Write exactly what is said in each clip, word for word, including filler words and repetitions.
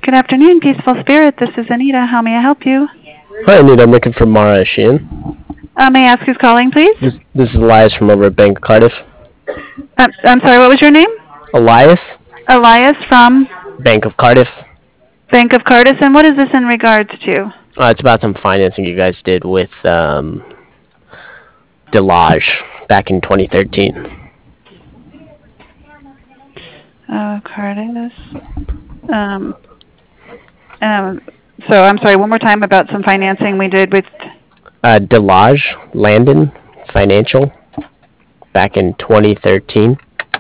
Good afternoon, Peaceful Spirit. This is Anita. How may I help you? Hi, Anita. I'm looking for Mara Sheehan. Uh, may I ask who's calling, please? This, this is Elias from over at Bank of Cardiff. Uh, I'm sorry, what was your name? Elias? Elias from Bank of Cardiff. Bank of Cardiff. And what is this in regards to? Uh, it's about some financing you guys did with um, Delage back in twenty thirteen. Uh, Cardiff. Um, um, so I'm sorry, one more time about some financing we did with... Uh, Delage Landon Financial back in twenty thirteen.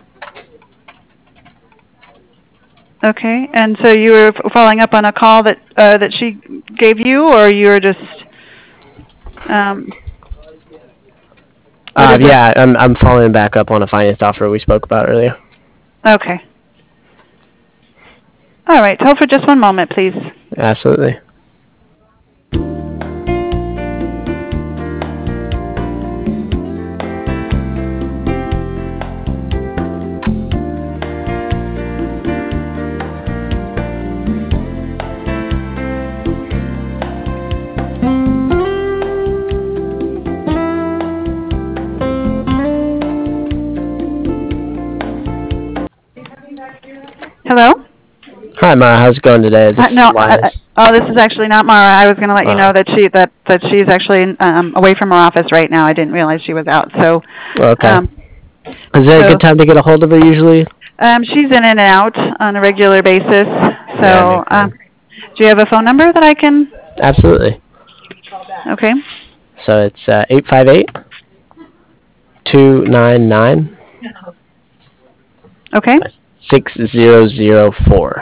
Okay, and so you were following up on a call that uh, that she gave you, or you were just... Um, uh, yeah, I'm, I'm following back up on a finance offer we spoke about earlier. Okay. All right, hold for just one moment, please. Absolutely. Hello? Hi, Mara. How's it going today? This uh, no, is Elias. Uh, oh, this is actually not Mara. I was going to let you know that she that that she's actually um, away from her office right now. I didn't realize she was out. So, okay. Um, is there so, a good time to get a hold of her usually? Um, she's in and out on a regular basis. So, yeah, um, do you have a phone number that I can? Absolutely. Okay. So it's uh, eight five eight, two nine nine. Okay. six zero zero four.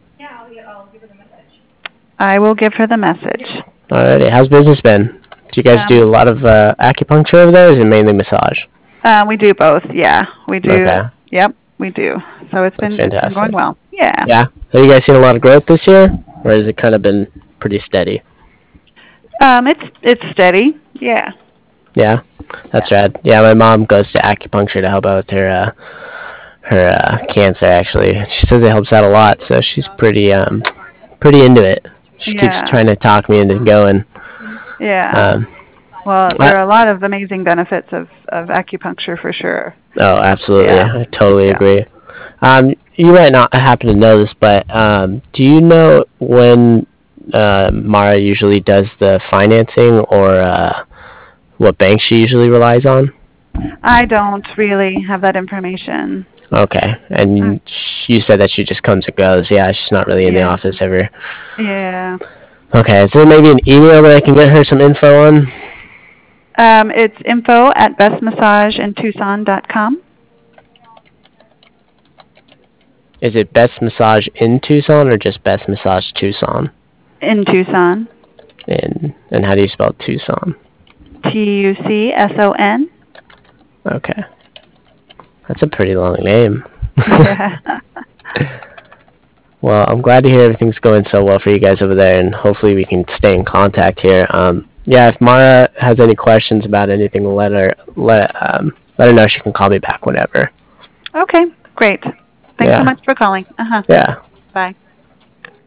I will give her the message. Alrighty. How's business been? Do you guys um, do a lot of uh, acupuncture over there, or is it mainly massage? Uh, we do both, yeah. We do. Okay. Yep, we do. So it's been, it's been going well. Yeah. Yeah. Have you guys seen a lot of growth this year, or has it kind of been pretty steady? Um, it's it's steady. Yeah. Yeah, that's yeah. rad. Yeah, my mom goes to acupuncture to help out with her uh, her uh, cancer. Actually, she says it helps out a lot, so she's pretty um pretty into it. She yeah. keeps trying to talk me into going. Yeah. Um, well, there are a lot of amazing benefits of, of acupuncture for sure. Oh, absolutely. Yeah. I totally yeah. agree. Um, you might not happen to know this, but um, do you know when uh, Mara usually does the financing, or uh, what bank she usually relies on? I don't really have that information. Okay, and uh, you said that she just comes and goes. Yeah, she's not really in yeah. the office ever. Yeah. Okay, is there maybe an email that I can get her some info on? Um, it's info at best massage in tucson dot com. Is it Best Massage in Tucson or just Best Massage Tucson? In Tucson. And and how do you spell Tucson? T U C S O N. Okay. That's a pretty long name. Yeah. Well, I'm glad to hear everything's going so well for you guys over there, and hopefully we can stay in contact here. Um, yeah, if Mara has any questions about anything, let her let um let her know she can call me back whenever. Okay, great. Thanks yeah. so much for calling. Uh huh. Yeah. Bye.